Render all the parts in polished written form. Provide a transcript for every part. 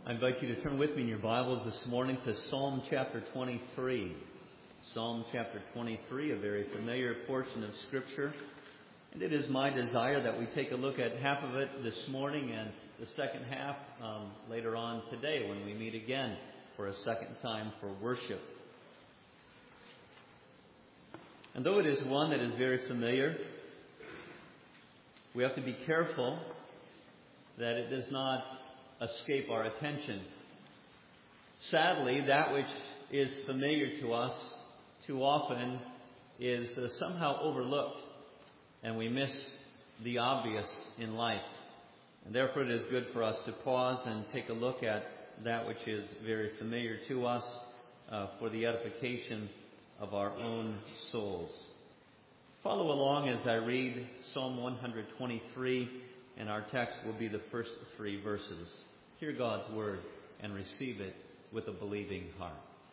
I invite you to turn with me in your Bibles this morning to Psalm chapter 23. Psalm chapter 23, a very familiar portion of Scripture. And it is my desire that we take a look at half of it this morning and the second half later on today when we meet again for a second time for worship. And though it is one that is very familiar, we have to be careful that it does not escape our attention. Sadly, that which is familiar to us too often is somehow overlooked, and we miss the obvious in life. And therefore it is good for us to pause and take a look at that which is very familiar to us for the edification of our own souls. Follow along as I read Psalm 123, and our text will be the first 3 verses. Hear God's word and receive it with a believing heart.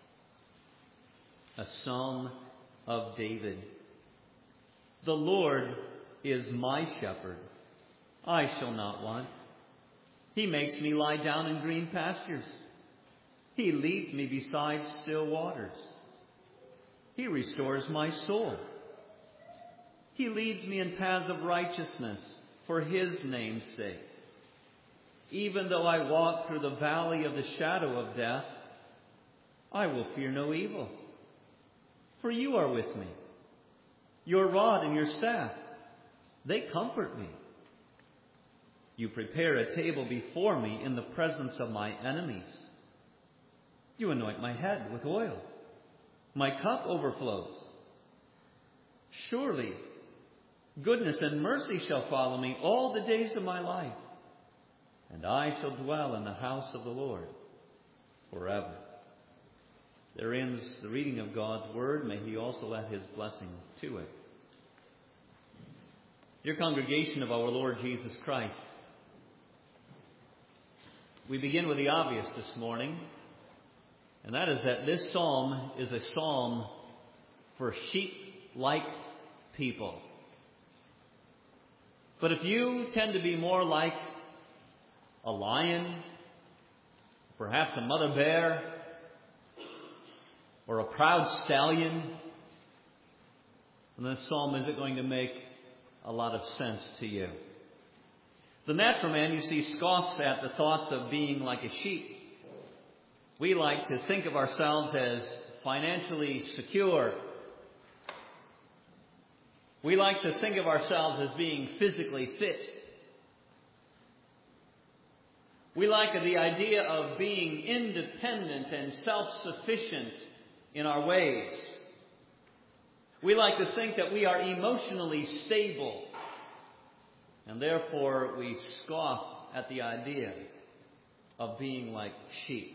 A Psalm of David. The Lord is my shepherd. I shall not want. He makes me lie down in green pastures. He leads me beside still waters. He restores my soul. He leads me in paths of righteousness for His name's sake. Even though I walk through the valley of the shadow of death, I will fear no evil. For you are with me. Your rod and your staff, they comfort me. You prepare a table before me in the presence of my enemies. You anoint my head with oil. My cup overflows. Surely, goodness and mercy shall follow me all the days of my life, and I shall dwell in the house of the Lord forever. There ends the reading of God's Word. May He also add His blessing to it. Dear congregation of our Lord Jesus Christ, we begin with the obvious this morning, and that is that this psalm is a psalm for sheep-like people. But if you tend to be more like a lion, perhaps a mother bear, or a proud stallion, then this psalm isn't going to make a lot of sense to you. The natural man, you see, scoffs at the thoughts of being like a sheep. We like to think of ourselves as financially secure. We like to think of ourselves as being physically fit. We like the idea of being independent and self-sufficient in our ways. We like to think that we are emotionally stable, and therefore we scoff at the idea of being like sheep.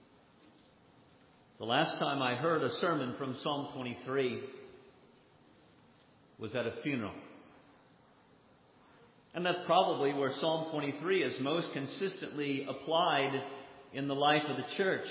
The last time I heard a sermon from Psalm 23 was at a funeral. And that's probably where Psalm 23 is most consistently applied in the life of the church.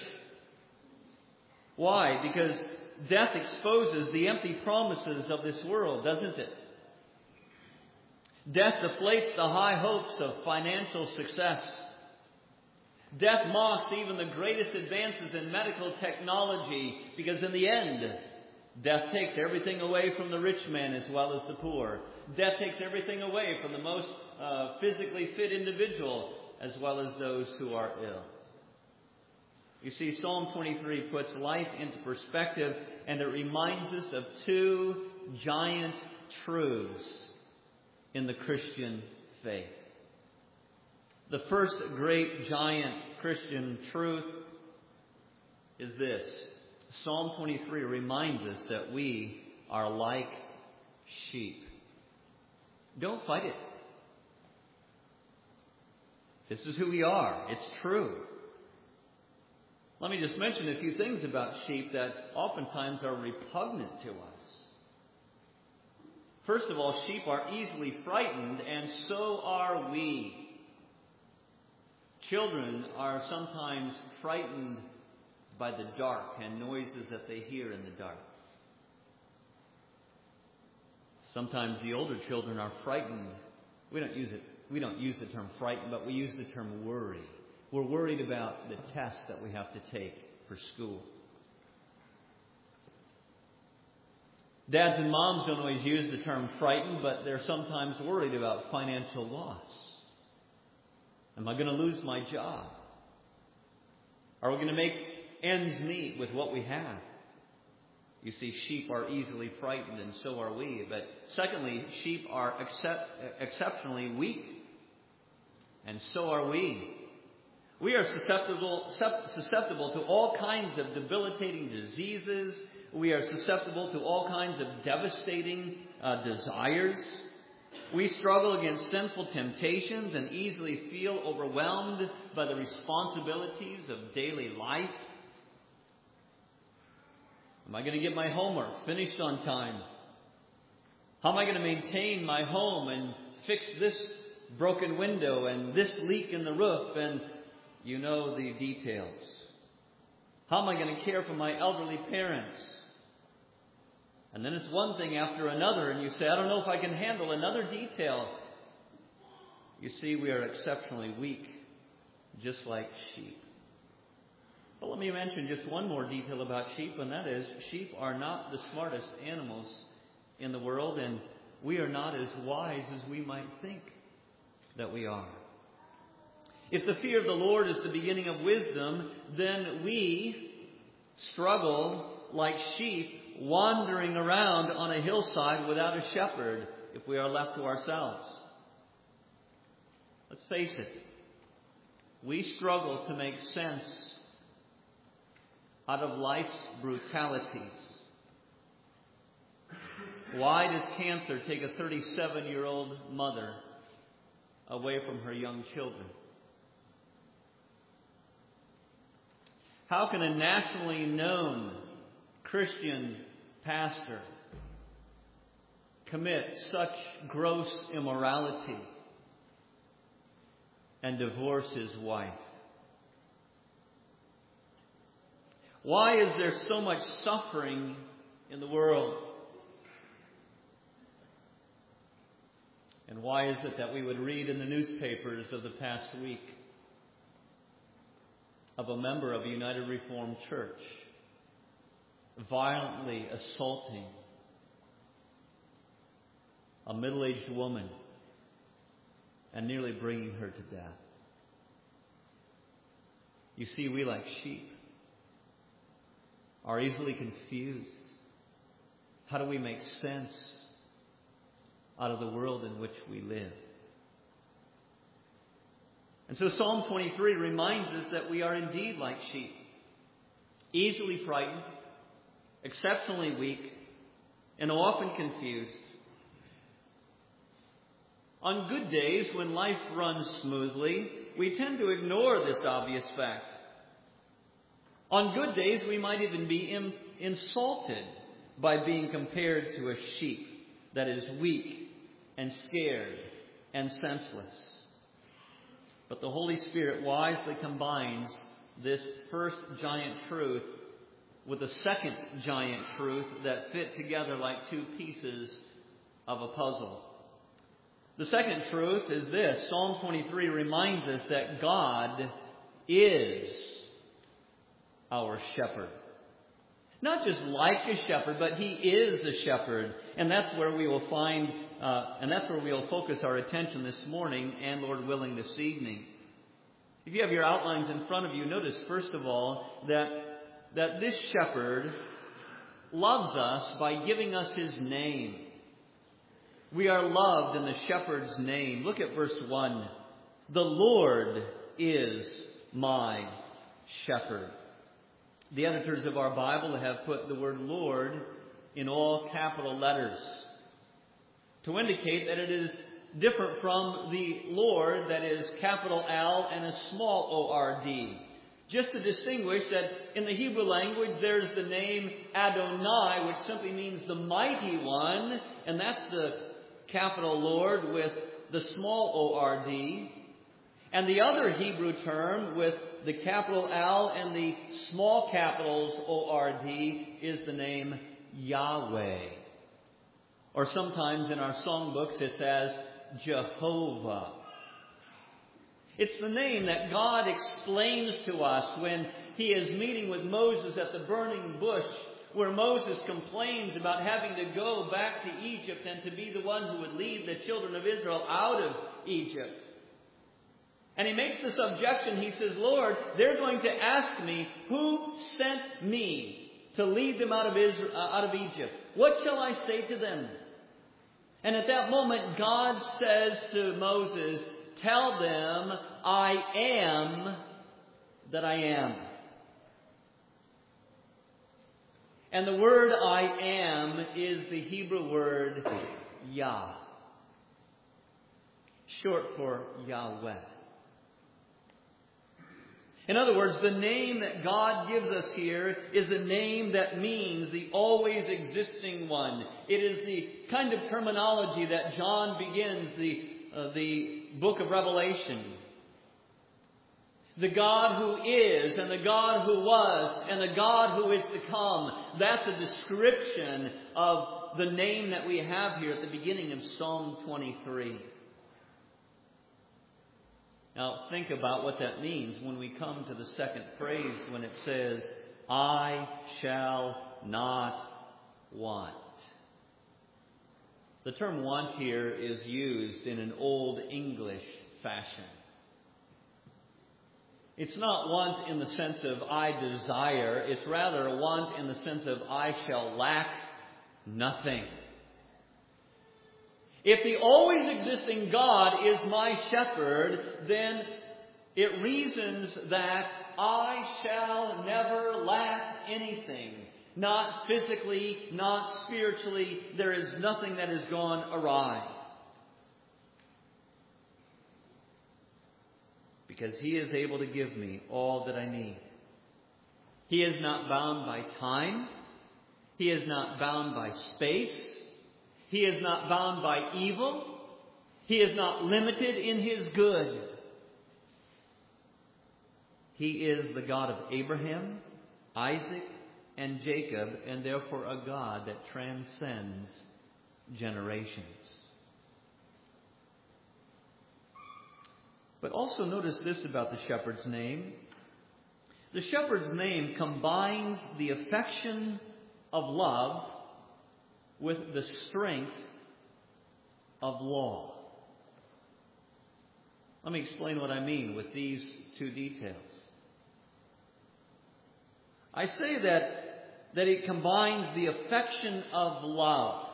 Why? Because death exposes the empty promises of this world, doesn't it? Death deflates the high hopes of financial success. Death mocks even the greatest advances in medical technology, because in the end, death takes everything away from the rich man as well as the poor. Death takes everything away from the most physically fit individual as well as those who are ill. You see, Psalm 23 puts life into perspective, and it reminds us of 2 giant truths in the Christian faith. The first great giant Christian truth is this. Psalm 23 reminds us that we are like sheep. Don't fight it. This is who we are. It's true. Let me just mention a few things about sheep that oftentimes are repugnant to us. First of all, sheep are easily frightened, and so are we. Children are sometimes frightened by the dark and noises that they hear in the dark. Sometimes the older children are frightened. We don't use the term frightened, but we use the term worry. We're worried about the tests that we have to take for school. Dads and moms don't always use the term frightened, but they're sometimes worried about financial loss. Am I going to lose my job? Are we going to make ends meet with what we have? You see, sheep are easily frightened, and so are we. But secondly, sheep are exceptionally weak, and so are we. We are susceptible to all kinds of debilitating diseases. We are susceptible to all kinds of devastating desires. We struggle against sinful temptations and easily feel overwhelmed by the responsibilities of daily life. Am I going to get my homework finished on time? How am I going to maintain my home and fix this broken window and this leak in the roof? And you know the details. How am I going to care for my elderly parents? And then it's one thing after another, and you say, I don't know if I can handle another detail. You see, we are exceptionally weak, just like sheep. But let me mention just one more detail about sheep, and that is, sheep are not the smartest animals in the world, and we are not as wise as we might think that we are. If the fear of the Lord is the beginning of wisdom, then we struggle like sheep wandering around on a hillside without a shepherd if we are left to ourselves. Let's face it, we struggle to make sense out of life's brutalities. Why does cancer take a 37-year-old mother away from her young children? How can a nationally known Christian pastor commit such gross immorality and divorce his wife? Why is there so much suffering in the world? And why is it that we would read in the newspapers of the past week of a member of a United Reformed Church violently assaulting a middle-aged woman and nearly bringing her to death? You see, we like sheep are easily confused. How do we make sense out of the world in which we live? And so Psalm 23 reminds us that we are indeed like sheep, easily frightened, exceptionally weak, and often confused. On good days, when life runs smoothly, we tend to ignore this obvious fact. On good days, we might even be insulted by being compared to a sheep that is weak and scared and senseless. But the Holy Spirit wisely combines this first giant truth with a second giant truth that fit together like two pieces of a puzzle. The second truth is this. Psalm 23 reminds us that God is our shepherd. Not just like a shepherd, but He is a shepherd. And that's where we will we'll focus our attention this morning and, Lord willing, this evening. If you have your outlines in front of you, notice first of all that this shepherd loves us by giving us His name. We are loved in the shepherd's name. Look at verse 1. The Lord is my shepherd. The editors of our Bible have put the word Lord in all capital letters to indicate that it is different from the Lord that is capital L and a small O-R-D. Just to distinguish that in the Hebrew language there's the name Adonai, which simply means the mighty one, and that's the capital Lord with the small O-R-D. And the other Hebrew term with the capital L and the small capitals O-R-D is the name Yahweh. Or sometimes in our songbooks it says Jehovah. It's the name that God explains to us when He is meeting with Moses at the burning bush, where Moses complains about having to go back to Egypt and to be the one who would lead the children of Israel out of Egypt. And he makes this objection. He says, Lord, they're going to ask me, who sent me to lead them out of Egypt? What shall I say to them? And at that moment, God says to Moses, tell them, I am that I am. And the word I am is the Hebrew word Yah, short for Yahweh. In other words, the name that God gives us here is a name that means the always existing one. It is the kind of terminology that John begins the book of Revelation. The God who is, and the God who was, and the God who is to come. That's a description of the name that we have here at the beginning of Psalm 23. Now, think about what that means when we come to the second phrase when it says, I shall not want. The term want here is used in an Old English fashion. It's not want in the sense of I desire. It's rather a want in the sense of I shall lack nothing. If the always existing God is my shepherd, then it reasons that I shall never lack anything. Not physically, not spiritually. There is nothing that has gone awry. Because He is able to give me all that I need. He is not bound by time. He is not bound by space. He is not bound by evil. He is not limited in His good. He is the God of Abraham, Isaac, and Jacob, and therefore a God that transcends generations. But also notice this about the shepherd's name. The shepherd's name combines the affection of love with the strength of law. Let me explain what I mean with these two details. I say that it combines the affection of love.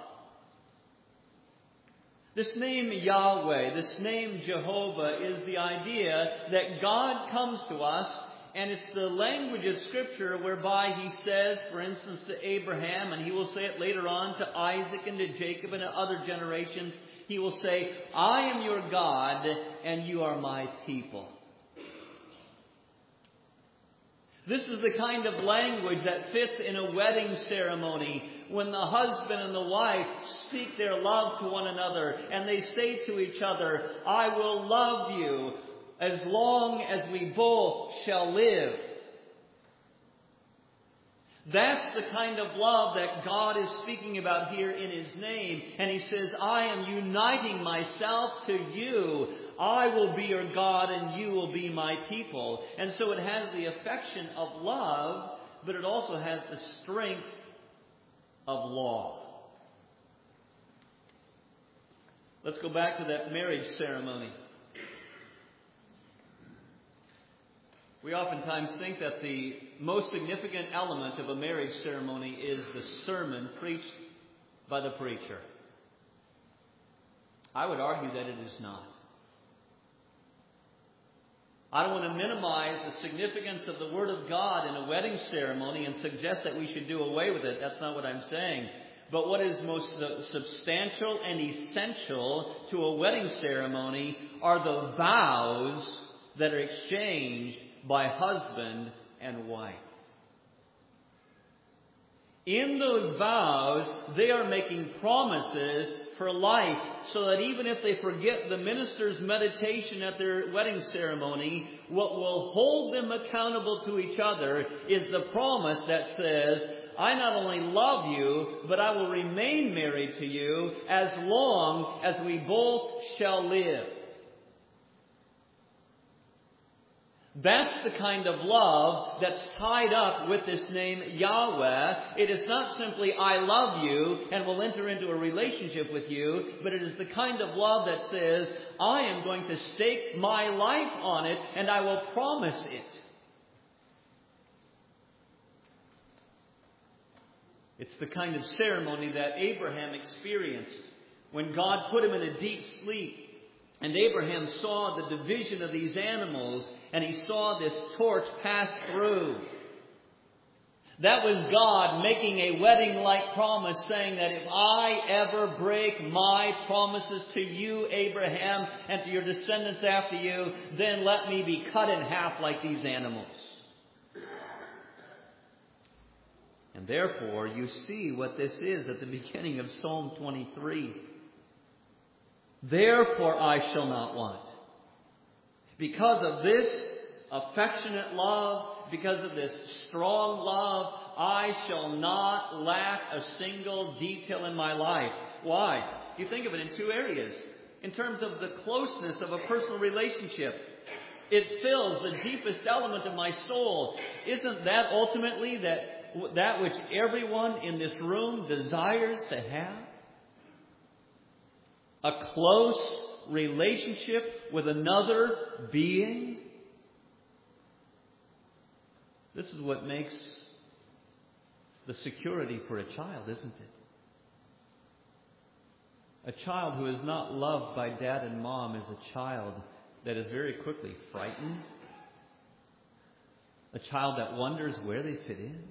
This name Yahweh, this name Jehovah, is the idea that God comes to us, and it's the language of Scripture whereby He says, for instance, to Abraham, and He will say it later on to Isaac and to Jacob and to other generations, He will say, I am your God, and you are my people. This is the kind of language that fits in a wedding ceremony when the husband and the wife speak their love to one another and they say to each other, I will love you as long as we both shall live. That's the kind of love that God is speaking about here in His name. And He says, I am uniting myself to you. I will be your God and you will be my people. And so it has the affection of love, but it also has the strength of law. Let's go back to that marriage ceremony. We oftentimes think that the most significant element of a marriage ceremony is the sermon preached by the preacher. I would argue that it is not. I don't want to minimize the significance of the Word of God in a wedding ceremony and suggest that we should do away with it. That's not what I'm saying. But what is most substantial and essential to a wedding ceremony are the vows that are exchanged by husband and wife. In those vows, they are making promises for life, so that even if they forget the minister's meditation at their wedding ceremony, what will hold them accountable to each other is the promise that says, I not only love you, but I will remain married to you as long as we both shall live. That's the kind of love that's tied up with this name Yahweh. It is not simply, I love you and will enter into a relationship with you, but it is the kind of love that says, I am going to stake my life on it and I will promise it. It's the kind of ceremony that Abraham experienced when God put him in a deep sleep. And Abraham saw the division of these animals, and he saw this torch pass through. That was God making a wedding-like promise, saying that if I ever break my promises to you, Abraham, and to your descendants after you, then let me be cut in half like these animals. And therefore, you see what this is at the beginning of Psalm 23. Therefore I shall not want. Because of this affectionate love, because of this strong love, I shall not lack a single detail in my life. Why? You think of it in two areas. In terms of the closeness of a personal relationship, it fills the deepest element of my soul. Isn't that ultimately that which everyone in this room desires to have? A close relationship with another being. This is what makes the security for a child, isn't it? A child who is not loved by dad and mom is a child that is very quickly frightened. A child that wonders where they fit in.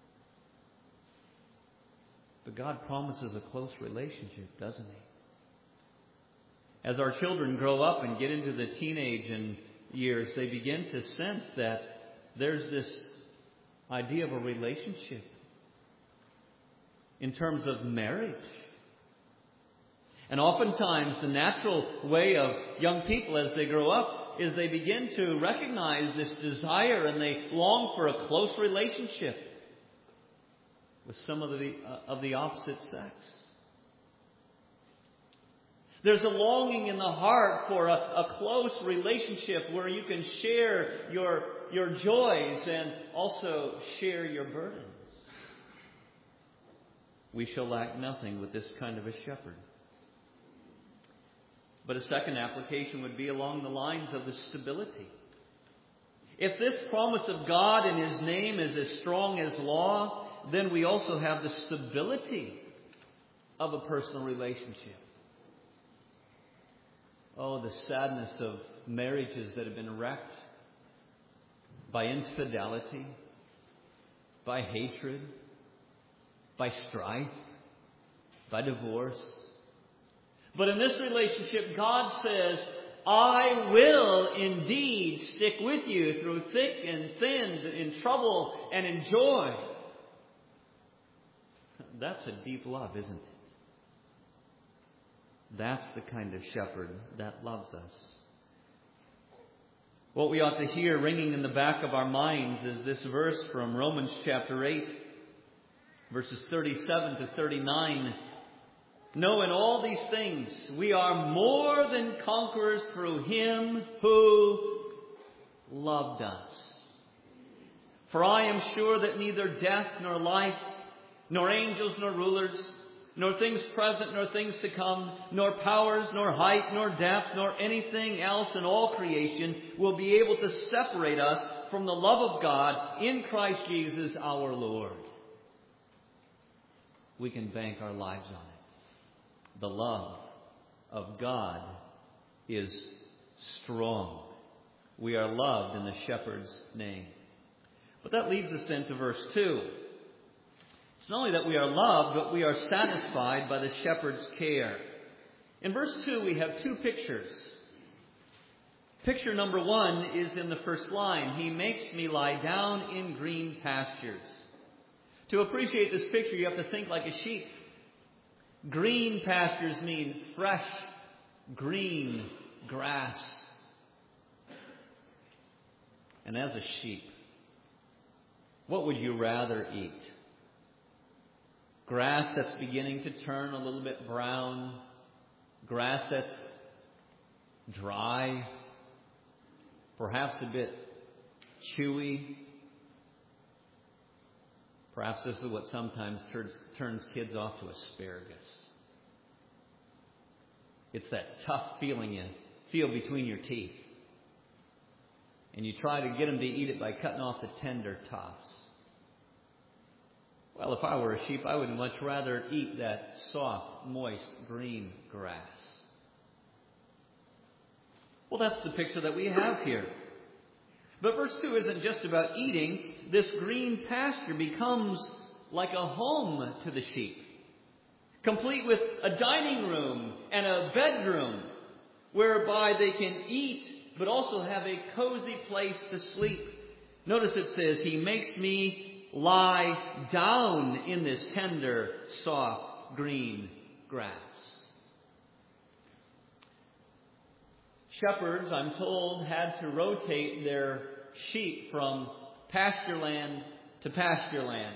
But God promises a close relationship, doesn't He? As our children grow up and get into the teenage years, they begin to sense that there's this idea of a relationship in terms of marriage. And oftentimes the natural way of young people as they grow up is they begin to recognize this desire and they long for a close relationship with some of the opposite sex. There's a longing in the heart for a close relationship where you can share your joys and also share your burdens. We shall lack nothing with this kind of a shepherd. But a second application would be along the lines of the stability. If this promise of God in His name is as strong as law, then we also have the stability of a personal relationship. Oh, the sadness of marriages that have been wrecked by infidelity, by hatred, by strife, by divorce. But in this relationship, God says, I will indeed stick with you through thick and thin, in trouble and in joy. That's a deep love, isn't it? That's the kind of shepherd that loves us. What we ought to hear ringing in the back of our minds is this verse from Romans chapter 8, verses 37 to 39. No, in all these things we are more than conquerors through Him who loved us. For I am sure that neither death nor life, nor angels nor rulers, nor things present nor things to come, nor powers, nor height, nor depth, nor anything else in all creation will be able to separate us from the love of God in Christ Jesus our Lord. We can bank our lives on it. The love of God is strong. We are loved in the shepherd's name. But that leads us then to verse 2. It's not only that we are loved, but we are satisfied by the shepherd's care. In verse 2, we have two pictures. Picture number 1 is in the first line. He makes me lie down in green pastures. To appreciate this picture, you have to think like a sheep. Green pastures mean fresh, green grass. And as a sheep, what would you rather eat? Grass that's beginning to turn a little bit brown. Grass that's dry. Perhaps a bit chewy. Perhaps this is what sometimes turns kids off to asparagus. It's that tough feeling you feel between your teeth. And you try to get them to eat it by cutting off the tender tops. Well, if I were a sheep, I would much rather eat that soft, moist, green grass. Well, that's the picture that we have here. But verse 2 isn't just about eating. This green pasture becomes like a home to the sheep, complete with a dining room and a bedroom whereby they can eat but also have a cozy place to sleep. Notice it says, He makes me lie down in this tender, soft, green grass. Shepherds, I'm told, had to rotate their sheep from pasture land to pasture land.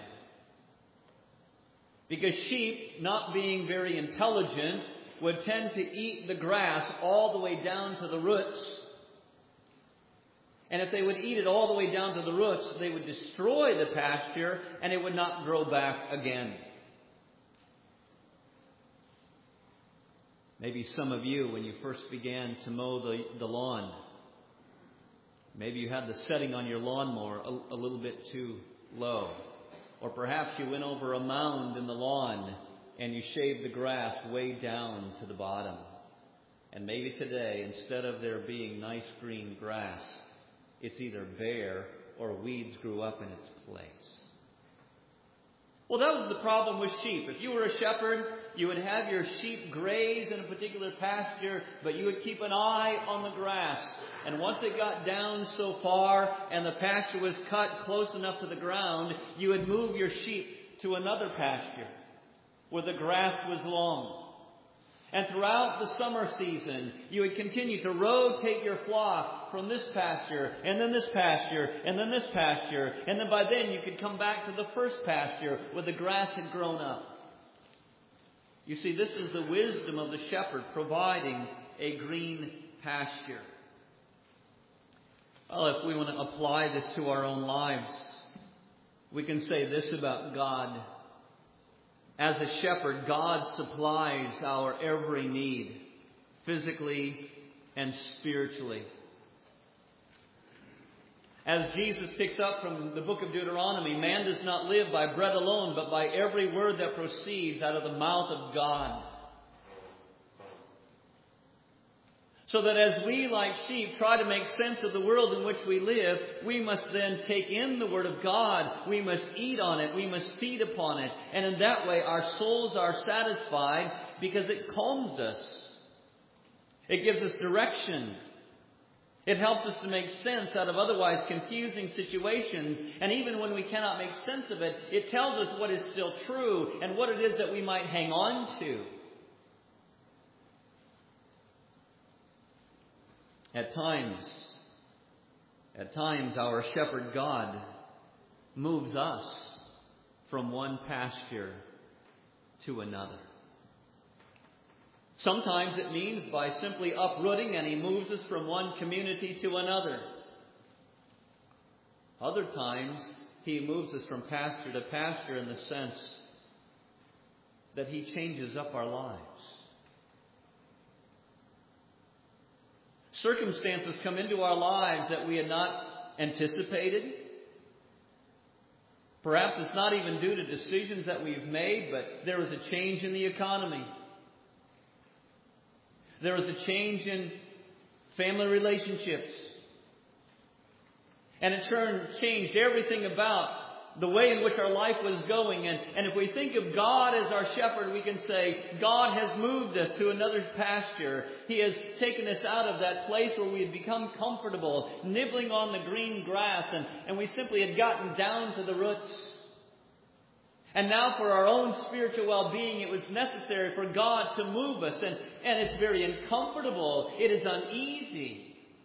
Because sheep, not being very intelligent, would tend to eat the grass all the way down to the roots. And if they would eat it all the way down to the roots, they would destroy the pasture and it would not grow back again. Maybe some of you, when you first began to mow the lawn, maybe you had the setting on your lawnmower a little bit too low. Or perhaps you went over a mound in the lawn and you shaved the grass way down to the bottom. And maybe today, instead of there being nice green grass, it's either bare or weeds grew up in its place. Well, that was the problem with sheep. If you were a shepherd, you would have your sheep graze in a particular pasture, but you would keep an eye on the grass. And once it got down so far and the pasture was cut close enough to the ground, you would move your sheep to another pasture where the grass was long. And throughout the summer season, you would continue to rotate your flock from this pasture, and then this pasture, and then this pasture. And then by then you could come back to the first pasture where the grass had grown up. You see, this is the wisdom of the shepherd, providing a green pasture. Well, if we want to apply this to our own lives, we can say this about God. As a shepherd, God supplies our every need, physically and spiritually. As Jesus picks up from the book of Deuteronomy, man does not live by bread alone, but by every word that proceeds out of the mouth of God. So that as we, like sheep, try to make sense of the world in which we live, we must then take in the Word of God. We must eat on it. We must feed upon it. And in that way, our souls are satisfied because it calms us. It gives us direction. It helps us to make sense out of otherwise confusing situations. And even when we cannot make sense of it, it tells us what is still true and what it is that we might hang on to. At times, our shepherd God moves us from one pasture to another. Sometimes it means by simply uprooting, and He moves us from one community to another. Other times, He moves us from pasture to pasture in the sense that He changes up our lives. Circumstances come into our lives that we had not anticipated. Perhaps it's not even due to decisions that we've made, but there was a change in the economy. There was a change in family relationships. And it changed everything about the way in which our life was going. And if we think of God as our shepherd, we can say, God has moved us to another pasture. He has taken us out of that place where we had become comfortable, nibbling on the green grass, and we simply had gotten down to the roots. And now for our own spiritual well-being, it was necessary for God to move us. And it's very uncomfortable. It is uneasy.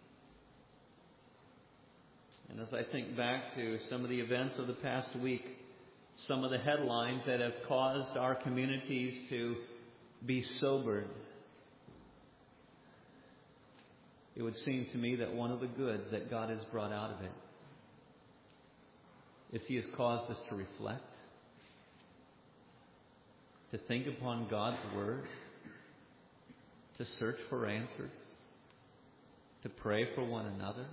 And as I think back to some of the events of the past week, some of the headlines that have caused our communities to be sobered, it would seem to me that one of the goods that God has brought out of it is He has caused us to reflect, to think upon God's Word, to search for answers, to pray for one another.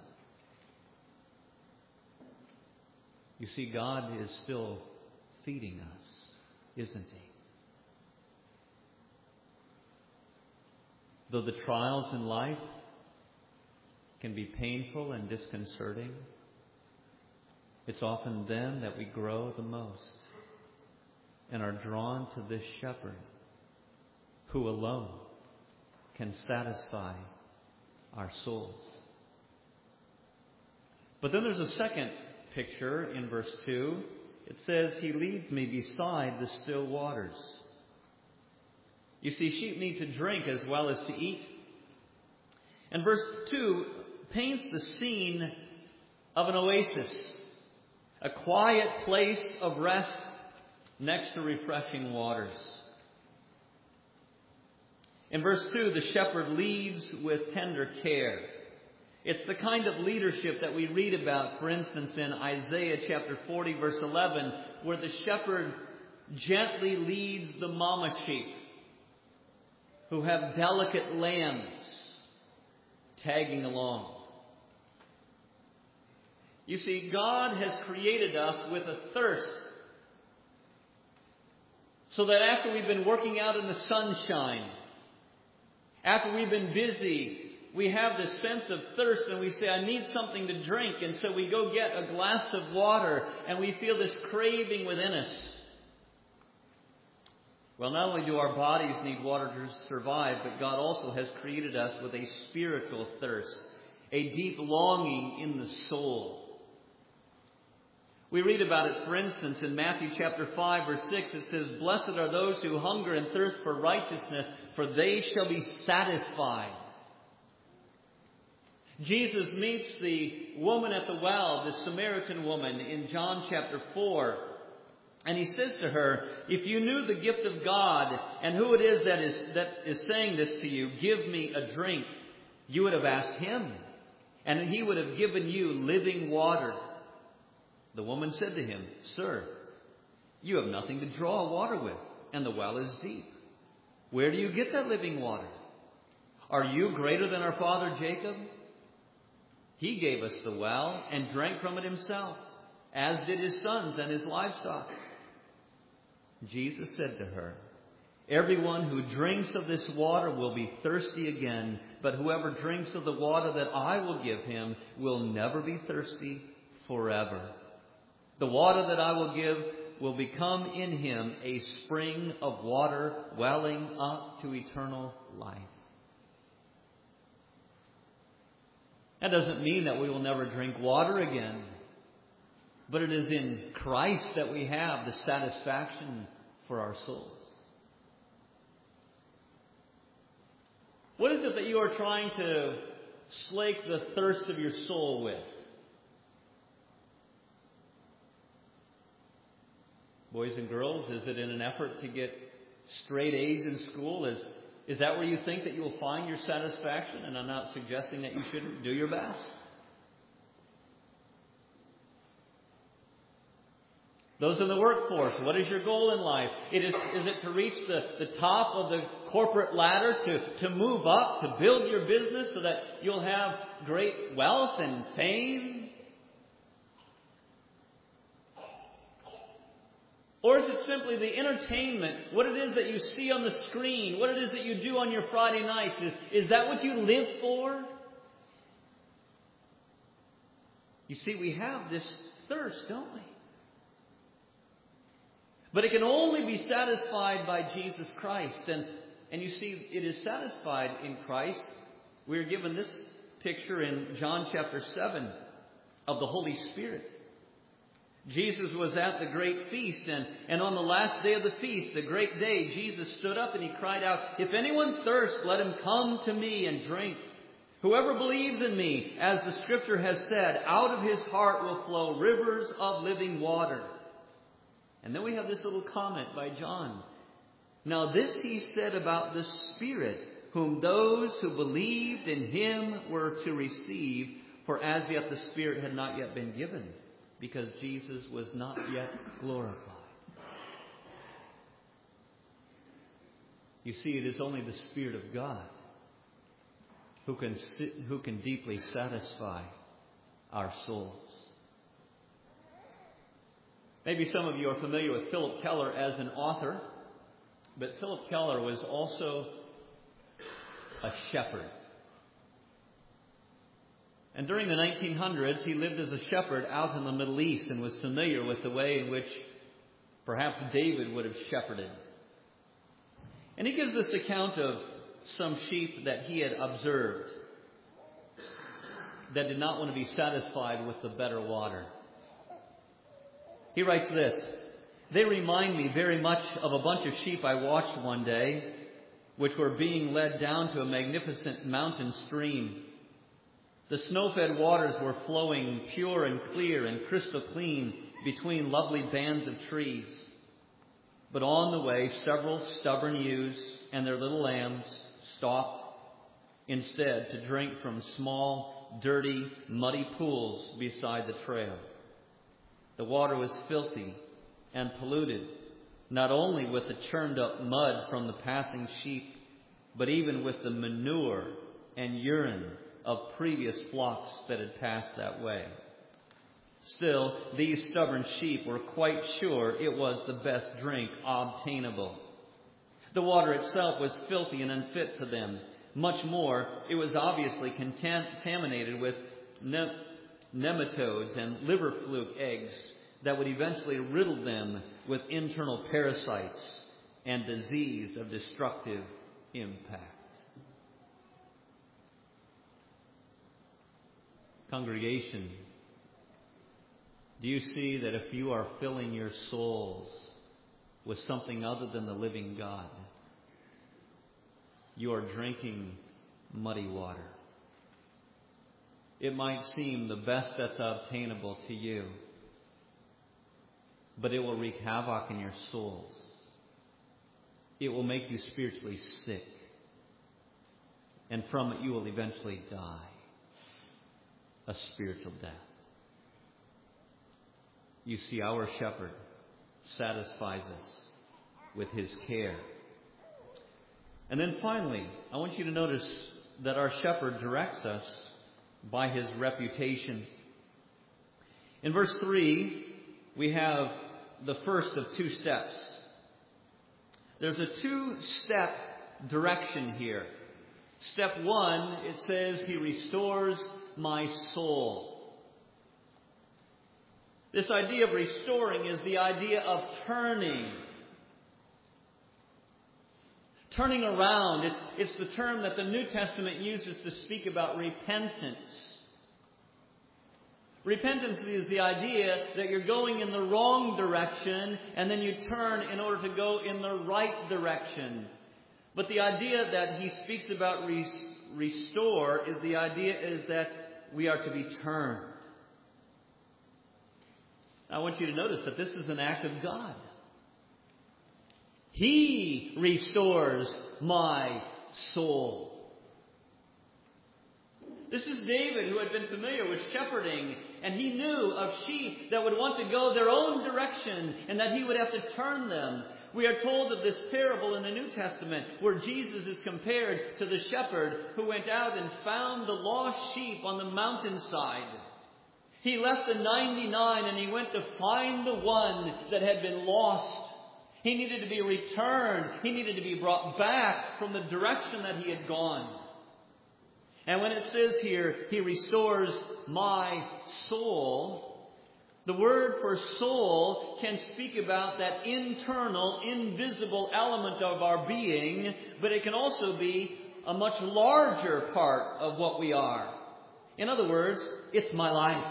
You see, God is still feeding us, isn't He? Though the trials in life can be painful and disconcerting, it's often then that we grow the most and are drawn to this shepherd who alone can satisfy our souls. But then there's a second picture in verse 2. It says, He leads me beside the still waters. You see, sheep need to drink as well as to eat. And verse 2 paints the scene of an oasis, a quiet place of rest next to refreshing waters. In verse 2, the shepherd leads with tender care. It's the kind of leadership that we read about, for instance, in Isaiah chapter 40, verse 11, where the shepherd gently leads the mama sheep who have delicate lambs tagging along. You see, God has created us with a thirst so that after we've been working out in the sunshine, after we've been busy, we have this sense of thirst and we say, I need something to drink. And so we go get a glass of water and we feel this craving within us. Well, not only do our bodies need water to survive, but God also has created us with a spiritual thirst, a deep longing in the soul. We read about it, for instance, in Matthew chapter 5, verse 6. It says, Blessed are those who hunger and thirst for righteousness, for they shall be satisfied. Jesus meets the woman at the well, the Samaritan woman, in John chapter 4. And He says to her, if you knew the gift of God and who it is that is saying this to you, give me a drink, you would have asked Him, and He would have given you living water. The woman said to Him, Sir, you have nothing to draw water with, and the well is deep. Where do you get that living water? Are you greater than our father Jacob? He gave us the well and drank from it himself, as did his sons and his livestock. Jesus said to her, Everyone who drinks of this water will be thirsty again, but whoever drinks of the water that I will give him will never be thirsty forever. The water that I will give will become in him a spring of water welling up to eternal life. That doesn't mean that we will never drink water again, but it is in Christ that we have the satisfaction for our souls. What is it that you are trying to slake the thirst of your soul with? Boys and girls, is it in an effort to get straight A's in school? Is that where you think that you will find your satisfaction? And I'm not suggesting that you shouldn't do your best. Those in the workforce, what is your goal in life? Is it to reach the top of the corporate ladder, to move up, to build your business so that you'll have great wealth and fame? Or is it simply the entertainment, what it is that you see on the screen, what it is that you do on your Friday nights? Is that what you live for? You see, we have this thirst, don't we? But it can only be satisfied by Jesus Christ. And you see, it is satisfied in Christ. We are given this picture in John chapter 7 of the Holy Spirit. Jesus was at the great feast, and on the last day of the feast, the great day, Jesus stood up and He cried out, If anyone thirsts, let him come to me and drink. Whoever believes in me, as the Scripture has said, out of his heart will flow rivers of living water. And then we have this little comment by John. Now this He said about the Spirit, whom those who believed in Him were to receive, for as yet the Spirit had not yet been given, because Jesus was not yet glorified. You see, it is only the Spirit of God who can deeply satisfy our souls. Maybe some of you are familiar with Philip Keller as an author, but Philip Keller was also a shepherd. And during the 1900s, he lived as a shepherd out in the Middle East and was familiar with the way in which perhaps David would have shepherded. And he gives this account of some sheep that he had observed that did not want to be satisfied with the better water. He writes this: "They remind me very much of a bunch of sheep I watched one day, which were being led down to a magnificent mountain stream. The snow-fed waters were flowing pure and clear and crystal clean between lovely bands of trees. But on the way, several stubborn ewes and their little lambs stopped instead to drink from small, dirty, muddy pools beside the trail. The water was filthy and polluted, not only with the churned up mud from the passing sheep, but even with the manure and urine of previous flocks that had passed that way. Still, these stubborn sheep were quite sure it was the best drink obtainable. The water itself was filthy and unfit for them. Much more, it was obviously contaminated with nematodes and liver fluke eggs that would eventually riddle them with internal parasites and disease of destructive impact." Congregation, do you see that if you are filling your souls with something other than the living God, you are drinking muddy water? It might seem the best that's obtainable to you, but it will wreak havoc in your souls. It will make you spiritually sick, and from it you will eventually die a spiritual death. You see, our shepherd satisfies us with his care. And then finally, I want you to notice that our shepherd directs us by his reputation. In verse 3, we have the first of two steps. There's a two-step direction here. Step 1, it says, he restores my soul. This idea of restoring is the idea of turning. Turning around. It's the term that the New Testament uses to speak about repentance. Repentance is the idea that you're going in the wrong direction and then you turn in order to go in the right direction. But the idea that he speaks about restore is the idea is that we are to be turned. I want you to notice that this is an act of God. He restores my soul. This is David, who had been familiar with shepherding, and he knew of sheep that would want to go their own direction and that he would have to turn them. We are told of this parable in the New Testament where Jesus is compared to the shepherd who went out and found the lost sheep on the mountainside. He left the 99 and he went to find the one that had been lost. He needed to be returned. He needed to be brought back from the direction that he had gone. And when it says here, he restores my soul, the word for soul can speak about that internal, invisible element of our being, but it can also be a much larger part of what we are. In other words, it's my life.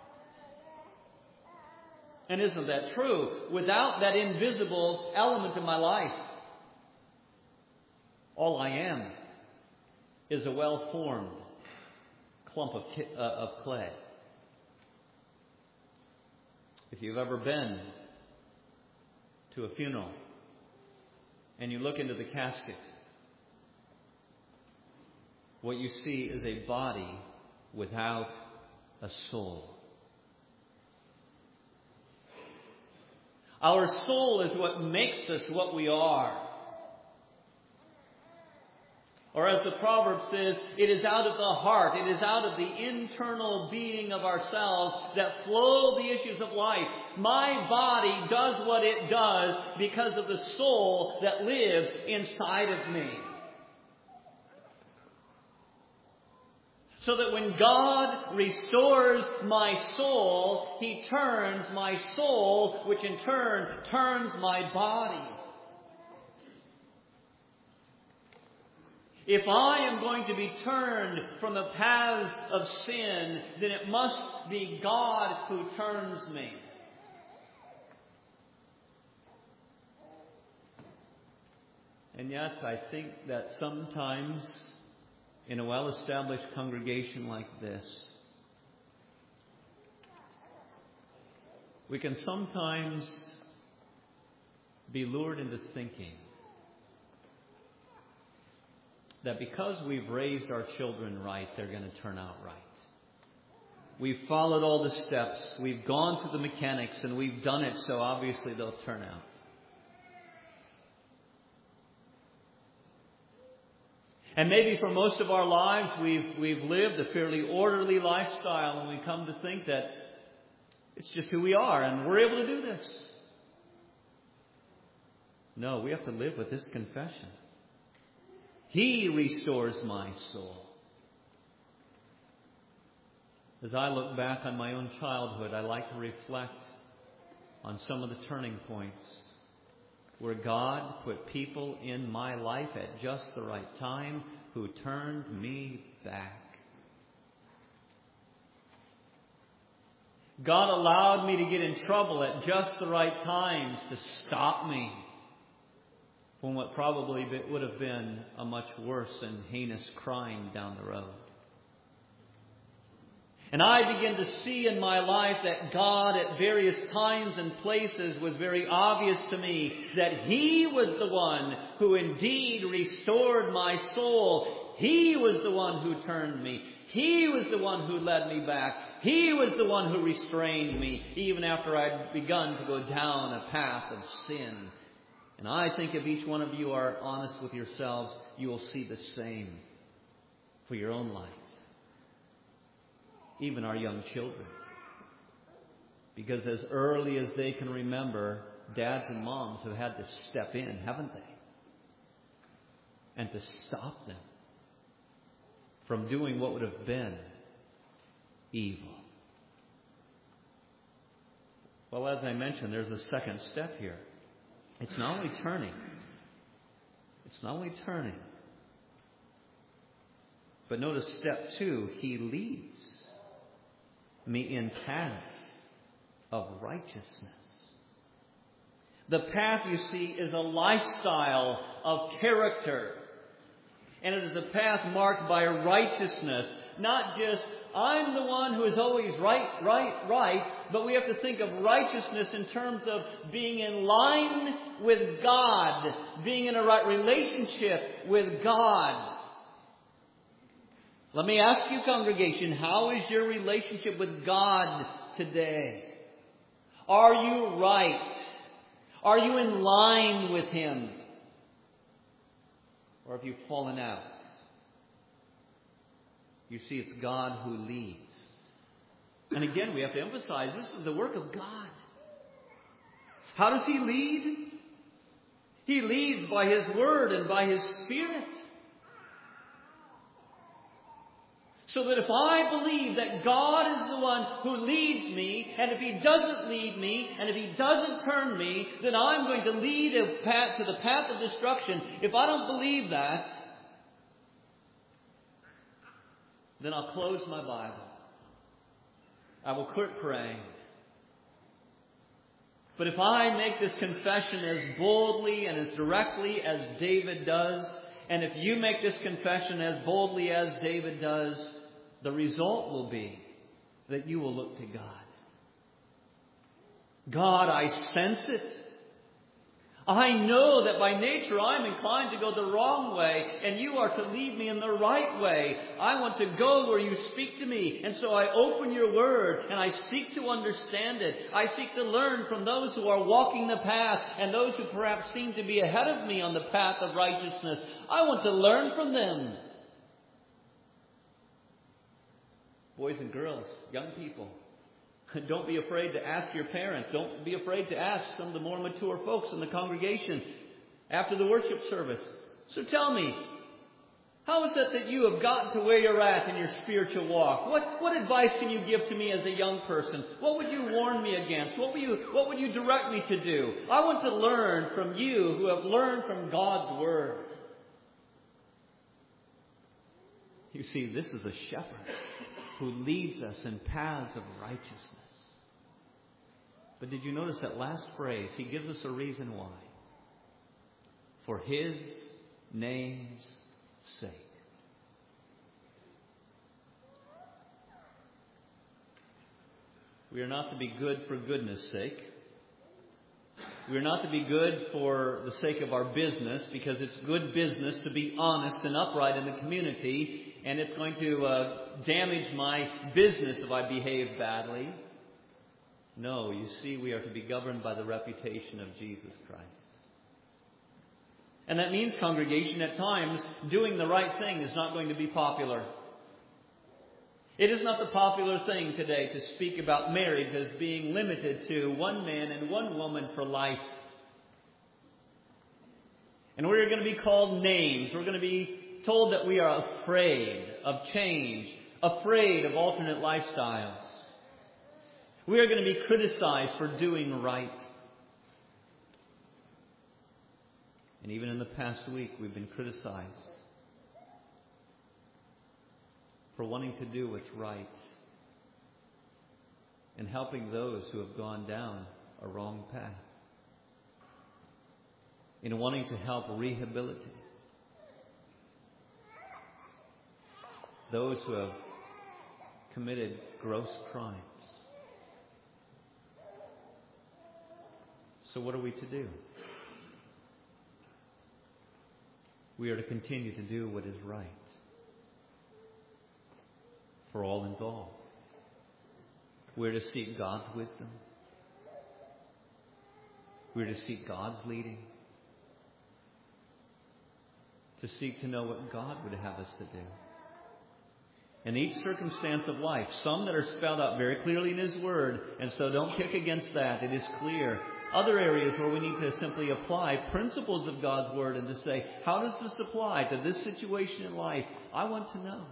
And isn't that true? Without that invisible element in my life, all I am is a well-formed clump of clay. If you've ever been to a funeral and you look into the casket, what you see is a body without a soul. Our soul is what makes us what we are. Or as the proverb says, it is out of the heart, it is out of the internal being of ourselves that flow the issues of life. My body does what it does because of the soul that lives inside of me. So that when God restores my soul, He turns my soul, which in turn turns my body. If I am going to be turned from the paths of sin, then it must be God who turns me. And yet, I think that sometimes in a well-established congregation like this, we can sometimes be lured into thinking that because we've raised our children right, they're going to turn out right. We've followed all the steps. We've gone to the mechanics and we've done it, so obviously they'll turn out. And maybe for most of our lives, we've lived a fairly orderly lifestyle, and we come to think that it's just who we are and we're able to do this. No, we have to live with this confession. He restores my soul. As I look back on my own childhood, I like to reflect on some of the turning points where God put people in my life at just the right time who turned me back. God allowed me to get in trouble at just the right times to stop me from what probably would have been a much worse and heinous crime down the road. And I begin to see in my life that God at various times and places was very obvious to me that He was the one who indeed restored my soul. He was the one who turned me. He was the one who led me back. He was the one who restrained me even after I'd begun to go down a path of sin. And I think if each one of you are honest with yourselves, you will see the same for your own life. Even our young children. Because as early as they can remember, dads and moms have had to step in, haven't they? And to stop them from doing what would have been evil. Well, as I mentioned, there's a second step here. It's not only turning. But notice step 2, He leads me in paths of righteousness. The path, you see, is a lifestyle of character. And it is a path marked by righteousness. Not just, I'm the one who is always right, but we have to think of righteousness in terms of being in line with God, being in a right relationship with God. Let me ask you, congregation, how is your relationship with God today? Are you right? Are you in line with Him? Or have you fallen out? You see, it's God who leads. And again, we have to emphasize, this is the work of God. How does He lead? He leads by His Word and by His Spirit. So that if I believe that God is the one who leads me, and if He doesn't lead me, and if He doesn't turn me, then I'm going to lead to the path of destruction. If I don't believe that, then I'll close my Bible. I will quit praying. But if I make this confession as boldly and as directly as David does, and if you make this confession as boldly as David does, the result will be that you will look to God. God, I sense it. I know that by nature I'm inclined to go the wrong way, and you are to lead me in the right way. I want to go where you speak to me, and so I open your word, and I seek to understand it. I seek to learn from those who are walking the path, and those who perhaps seem to be ahead of me on the path of righteousness. I want to learn from them. Boys and girls, young people, don't be afraid to ask your parents. Don't be afraid to ask some of the more mature folks in the congregation after the worship service. So tell me, how is it that you have gotten to where you're at in your spiritual walk? What advice can you give to me as a young person? What would you warn me against? What would you direct me to do? I want to learn from you who have learned from God's Word. You see, this is a shepherd who leads us in paths of righteousness. But did you notice that last phrase? He gives us a reason why. For His name's sake. We are not to be good for goodness sake. We are not to be good for the sake of our business, because it's good business to be honest and upright in the community, and it's going to damage my business if I behave badly. No, you see, we are to be governed by the reputation of Jesus Christ. And that means, congregation, at times, doing the right thing is not going to be popular. It is not the popular thing today to speak about marriage as being limited to one man and one woman for life. And we're going to be called names. We're going to be told that we are afraid of change, afraid of alternate lifestyles. We are going to be criticized for doing right. And even in the past week, we've been criticized for wanting to do what's right and helping those who have gone down a wrong path, in wanting to help rehabilitate those who have committed gross crimes. So what are we to do? We are to continue to do what is right for all involved. We're to seek God's wisdom. We're to seek God's leading. To seek to know what God would have us to do. In each circumstance of life, some that are spelled out very clearly in His Word, and so don't kick against that. It is clear. Other areas where we need to simply apply principles of God's Word and to say, how does this apply to this situation in life? I want to know.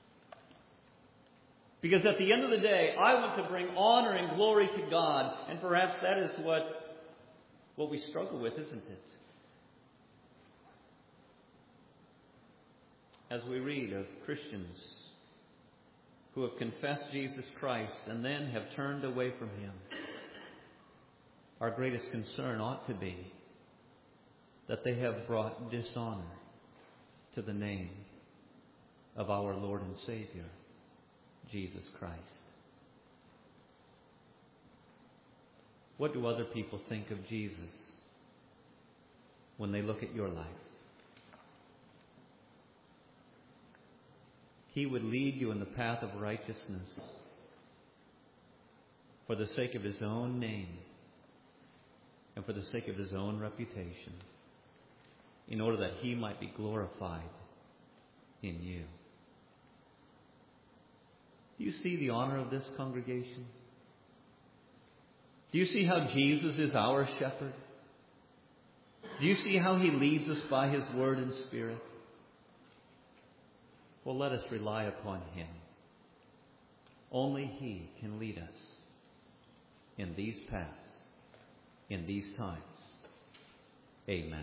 Because at the end of the day, I want to bring honor and glory to God. And perhaps that is what we struggle with, isn't it? As we read of Christians who have confessed Jesus Christ and then have turned away from Him, our greatest concern ought to be that they have brought dishonor to the name of our Lord and Savior, Jesus Christ. What do other people think of Jesus when they look at your life? He would lead you in the path of righteousness for the sake of His own name and for the sake of His own reputation, in order that He might be glorified in you. Do you see the honor of this congregation? Do you see how Jesus is our shepherd? Do you see how He leads us by His Word and Spirit? Well, let us rely upon Him. Only He can lead us in these paths, in these times. Amen.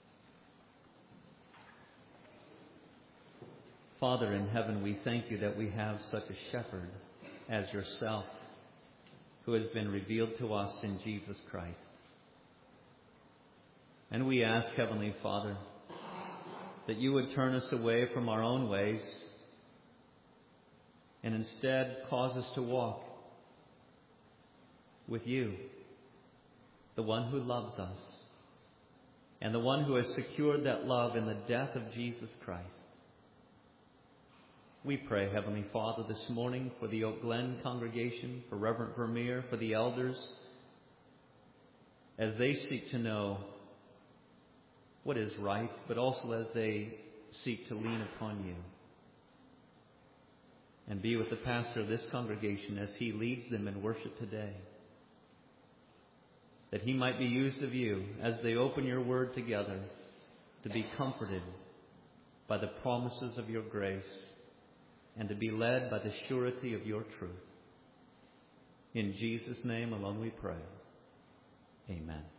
Father in heaven, we thank You that we have such a shepherd as Yourself, who has been revealed to us in Jesus Christ. And we ask, Heavenly Father, that You would turn us away from our own ways and instead cause us to walk with You, the one who loves us and the one who has secured that love in the death of Jesus Christ. We pray, Heavenly Father, this morning for the Oak Glen congregation, for Reverend Vermeer, for the elders, as they seek to know what is right, but also as they seek to lean upon you. And be with the pastor of this congregation as he leads them in worship today, that he might be used of you as they open your word together to be comforted by the promises of your grace and to be led by the surety of your truth. In Jesus' name alone we pray. Amen.